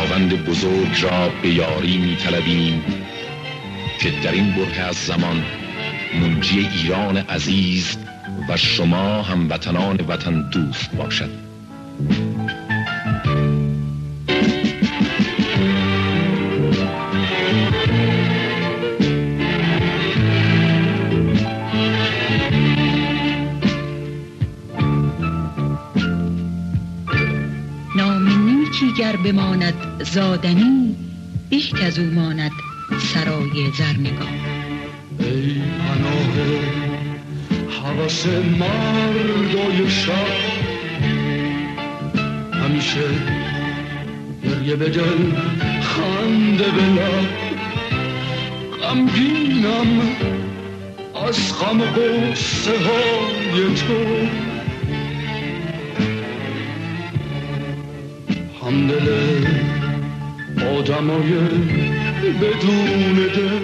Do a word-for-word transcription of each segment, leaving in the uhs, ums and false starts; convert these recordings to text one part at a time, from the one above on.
خداوند بزرگ را به یاری می طلبیم که در این بره از زمان منجی ایران عزیز و شما هموطنان وطن دوست باشد. گر بماند زادنی به کز او ماند سرای زرنگار. ای پناه هوس مردای شب، همیشه گریه به دل خنده به لب، غمگینم از غم و غصه های تو، همدل آدمای بدون دل،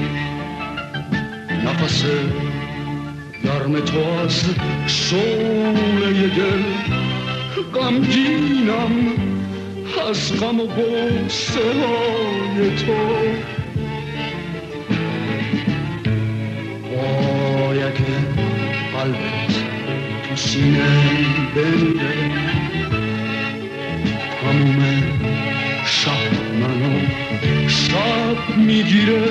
نفس گرم تو از شعله دل، غمگینم از غم و غصه های تو. وای اگه قلبت تو سینه بمیره، تموم شب منو شب میگیره.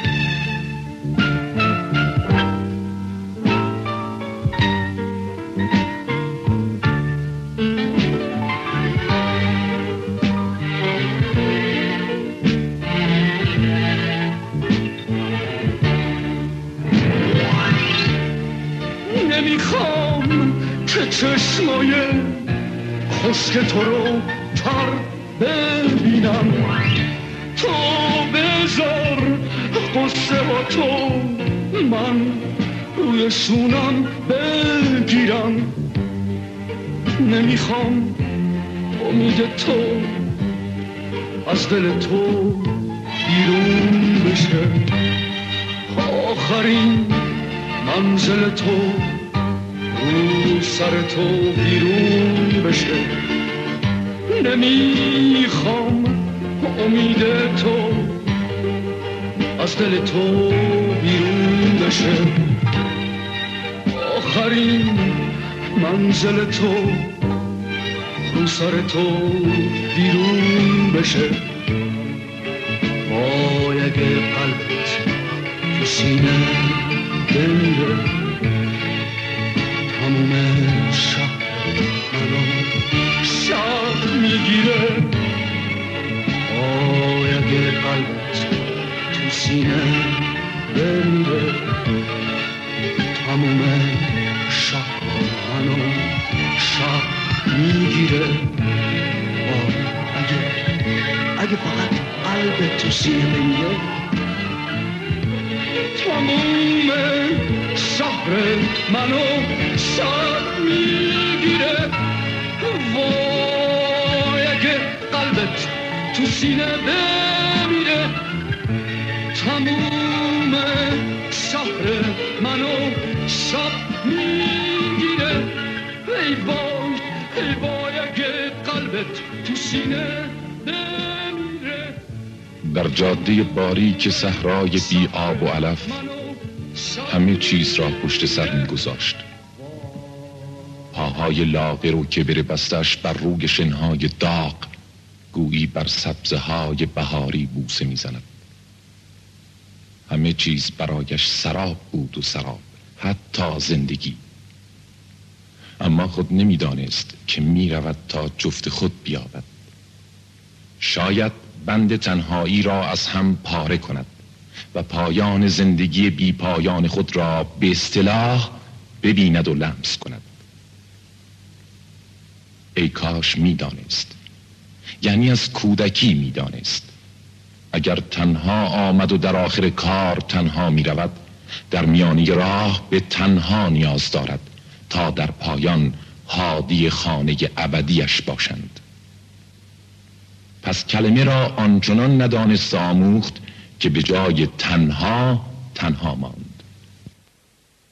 نمیخوام که چشمای خشک تو رو تر ببینم، تو بذار قصه با تو من روی شونم بگیرم. نمیخوام امید تو از دل تو بیرون بشه، آخرین منزل تو رو سر تو بیرون بشه. نمیخوام امید تو از دل تو بیرون بشه، آخرین منزل تو رو سر تو بیرون بشه. وای اگه قلبت تو سینه بمیره، تموم شب منو شب میگیره. وای اگه قلبت تو سینه بمیره، تموم شب منو شب میگیره. وای اگه اگه فقط قلبت تو سینه بمیره، تموم شهر منو شب میگیره. وای اگه قلبت تو سینه بمیره، تموم شهر منو شب میگیره. ای وای ای وای اگه قلبت تو سینه بمیره. در جاده باریک صحرای بی آب و علف همه چیز را پشت سر می گذاشت. پاهای لاغر و کبر بستش بر روی شنهای داغ گویی بر سبزه های بهاری بوسه می زند. همه چیز برایش سراب بود و سراب، حتی زندگی. اما خود نمی دانست که می رود تا جفت خود بیابد. شاید بند تنهایی را از هم پاره کند و پایان زندگی بی پایان خود را به اصطلاح ببیند و لمس کند. ای کاش می دانست، یعنی از کودکی می دانست. اگر تنها آمد و در آخر کار تنها می رود، در میانی راه به تنها نیاز دارد تا در پایان هادی خانه ابدیش باشند. پس کلمه را آنچنان ندانست آموخت که به جای تنها تنها ماند.